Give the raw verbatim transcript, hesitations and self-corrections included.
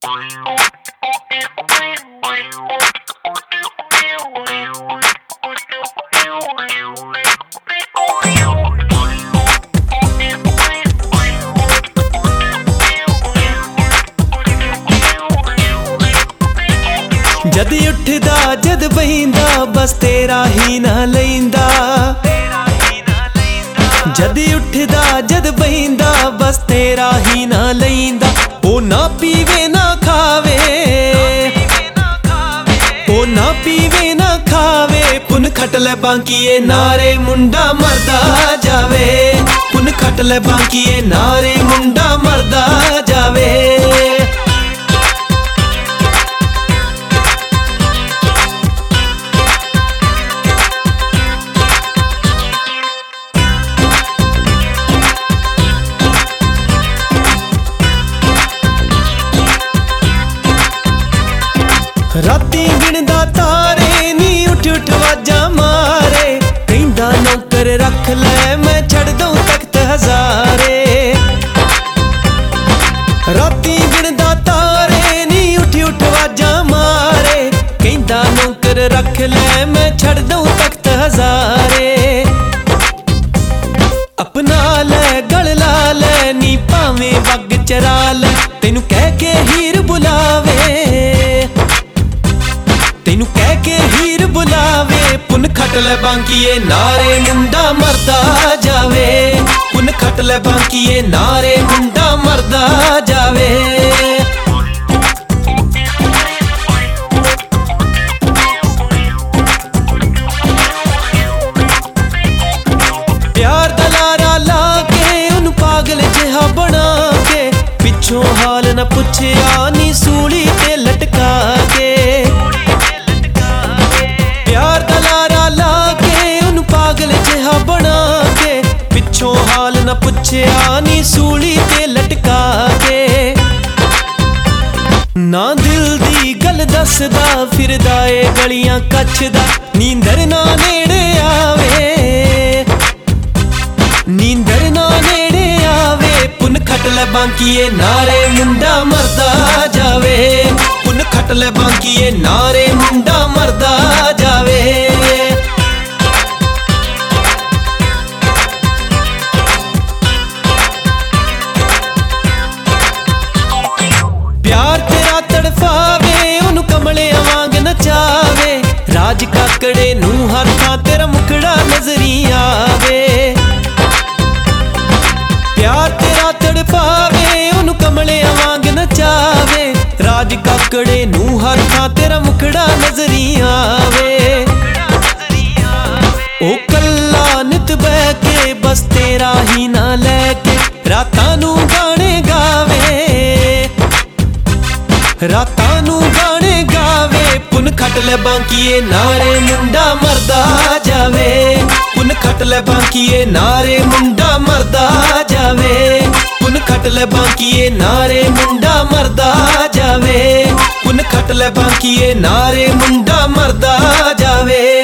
जद उठदा जद बहिंदा बस तेरा ही ना लैंदा। जद उठदा जद बहिंदा बस तेरा ही ना लैंदा। ओ ना पीवे ना खावे, ओ ना पीवे ना खावे, पुन खट ले बांकिए नारे मुंडा मरदा जावे। पुन खट ले बांकिए नारे मुंडा मरदा जावे। राती गिणदा तारे नी उठ उठ वाजा मारे। कहंदा नौकर रख ले मैं छड़ दूं तख्त हजारे। राती गिणदा तारे नी उठ उठ वाजा मारे। कहंदा नौकर रख ले मैं छड़ दूं तख्त हजारे। अपना ले गल ला ले नी भावें वग चरा ले। तेनू कह के हीर बुलावे, तेनू कह के हीर बुलावे। पुन खट ले बांकिए नारे मुंडा मरदा जावे। पुन खट ले बांकिए नारे मुंडा मरदा जावे। प्यार दा लारा ला के उन पागल जिहा बना के। पिछों हाल न पुछया नी सूली ते लटका के। प्यार दा लारा ला के उन पागल जिहा बना के। पिछों हाल न पुछया नी सूली ते लटका के। ना दिल दी गल दसदा फिरदा ए गलियां कछदा। नींदर ना नेड़े आवे, नींदर ना नेड़े आवे। पुन खट ले बांकिए नारे मुंडा मरदा जावे। पुन खट ले बांकिए नारे मुंडा मरदा जावे। प्यार तेरा तड़फावे उन कमले वांग नचावे। राज काकड़े नू हर थां तेरा मुखड़ा नजरी आवे। प्यार तेरा तड़पावे उन कमले वांग नचावे। राज काकड़े नू हर थां तेरा मुखड़ा नजरी आवे। ओ कल्ला नित बह के बस तेरा ही ना लैके। रातां नू गाने गावे, रातां नू गाने गावे। पुन खट ले बांकिए नारे मुंडा मरदा जावे। पुन खट ले बांकिए नारे मुंडा मरदा जावे। पुन खट ले बांकिए नारे मुंडा मरदा जावे। पुन खट ले बांकिए नारे मुंडा मरदा जावे।